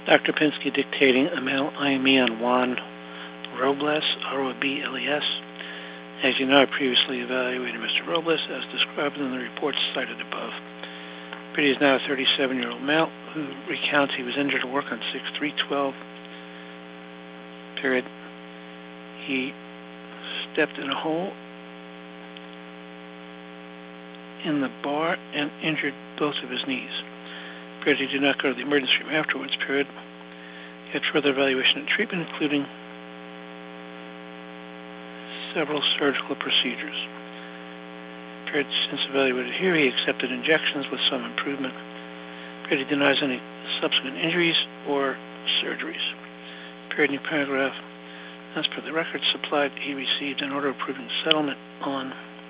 Dr. Pinsky dictating a male IME on Juan Robles, R-O-B-L-E-S. As you know, I previously evaluated Mr. Robles as described in the reports cited above. Pretty is now a 37-year-old male who recounts he was injured at work on 6/3/12. Period. He stepped in a hole in the bar and injured both of his knees. Period. He did not go to the emergency room afterwards. Period. He had further evaluation and treatment, including several surgical procedures. Period. Since evaluated here, he accepted injections with some improvement. Period. He denies any subsequent injuries or surgeries. Period. New paragraph. As per the records supplied, he received an order approving settlement on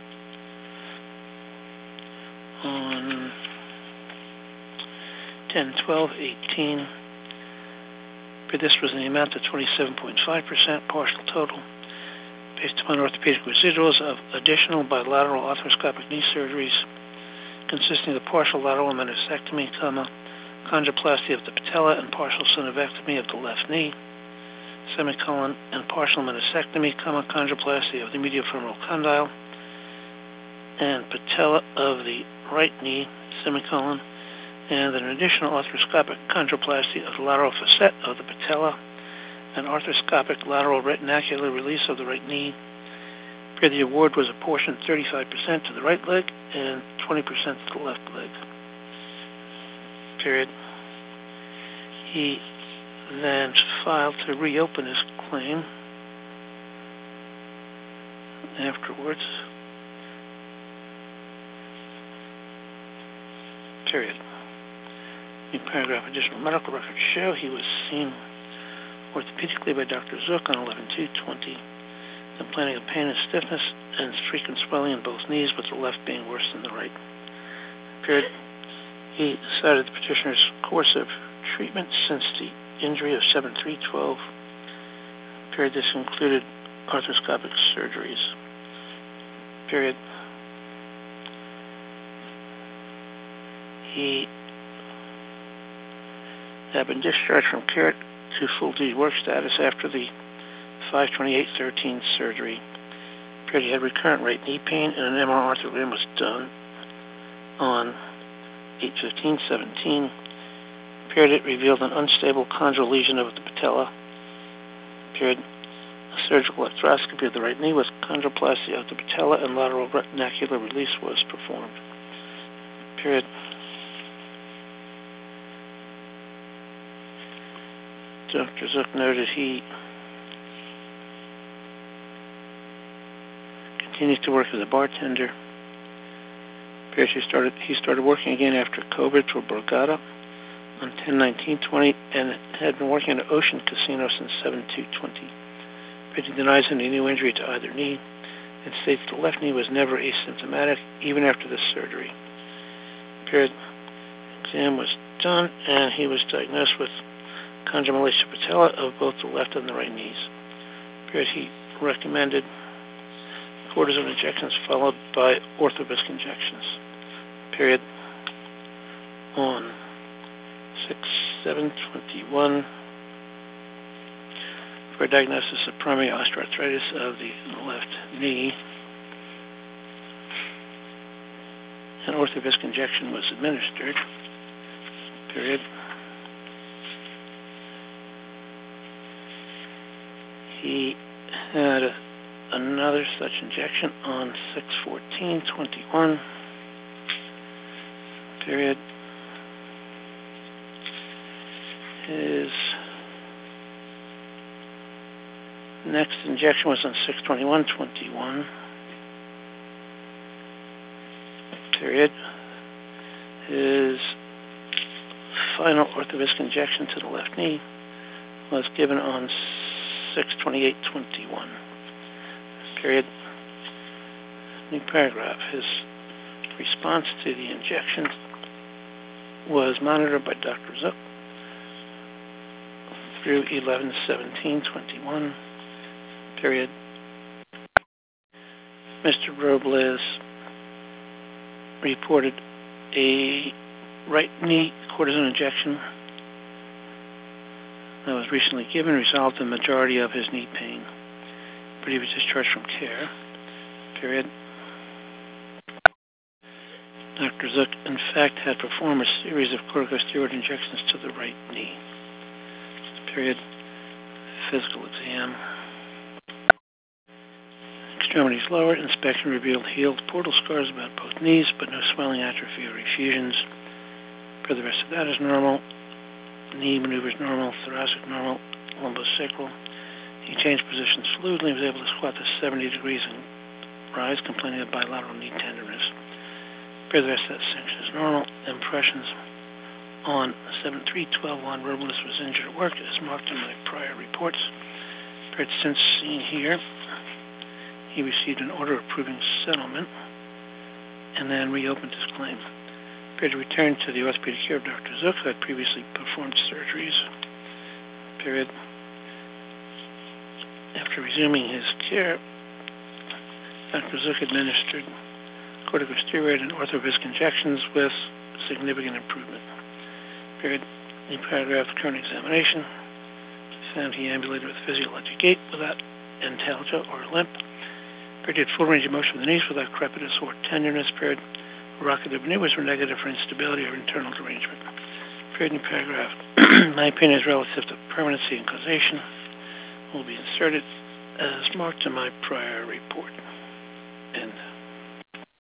10/12/18. This was in the amount of 27.5% partial total, based upon orthopedic residuals of additional bilateral arthroscopic knee surgeries consisting of partial lateral meniscectomy, chondroplasty of the patella and partial synovectomy of the left knee, and partial meniscectomy, chondroplasty of the mediofemoral condyle and patella of the right knee, and an additional arthroscopic chondroplasty of the lateral facet of the patella, an arthroscopic lateral retinacular release of the right knee. The award was apportioned 35% to the right leg and 20% to the left leg. Period. He then filed to reopen his claim afterwards. Period. In paragraph, additional medical records show he was seen orthopedically by Dr. Zook on 11/2/20, complaining of pain and stiffness and frequent swelling in both knees, with the left being worse than the right. Period. He cited the petitioner's course of treatment since the injury of 7/3/12. Period. This included arthroscopic surgeries. Period. He had been discharged from care to full-duty work status after the 5/28/13 surgery. Period. He had recurrent right knee pain, and an MR arthrogram was done on 8/15/17. Period. It revealed an unstable chondral lesion of the patella. Period. A surgical arthroscopy of the right knee with chondroplasty of the patella and lateral retinacular release was performed. Period. Dr. Zook noted he continues to work as a bartender. Period. He started working again after COVID for Borgata on 10/19/20 and had been working at an Ocean Casino since 7/2/20. He denies any new injury to either knee and states the left knee was never asymptomatic even after the surgery. Period. Exam was done and he was diagnosed with chondromalacia patella of both the left and the right knees. Period. He recommended cortisone injections followed by orthobisc injections. Period. On 6/7/21 for a diagnosis of primary osteoarthritis of the left knee. An orthobisc injection was administered. Period. He had another such injection on 6/14/21. Period. His next injection was on 6/21/21. Period. His final orthobisc injection to the left knee was given on 6/28/21. Period. New paragraph. His response to the injection was monitored by Dr. Zook through 11/17/21. Period. Mr. Robles reported a right knee cortisone injection that was recently given resolved the majority of his knee pain. But he was discharged from care. Period. Dr. Zook, in fact, had performed a series of corticosteroid injections to the right knee. Period. Physical exam. Extremities lowered. Inspection revealed healed portal scars about both knees, but no swelling, atrophy, or effusions. For the rest of that is normal. Knee maneuvers normal. Thoracic normal. Lumbosacral. He changed positions fluidly and was able to squat to 70 degrees and rise, complaining of bilateral knee tenderness. For the rest of that section is normal. Impressions on 7/3/12 Robles was injured at work, as marked in my prior reports. But since seen here, he received an order approving settlement and then reopened his claim. Prepared to return to the orthopedic care of Dr. Zook, who had previously performed surgeries. Period. After resuming his care, Dr. Zook administered corticosteroid and orthovisc injections with significant improvement. Period. In paragraph, current examination found he ambulated with physiologic gait without antalgia or limp. Period. Did full range of motion with the knees without crepitus or tenderness. Period. Rocket maneuvers were negative for instability or internal derangement. Period. In paragraph, my opinion is relative to permanency and causation will be inserted as marked in my prior report.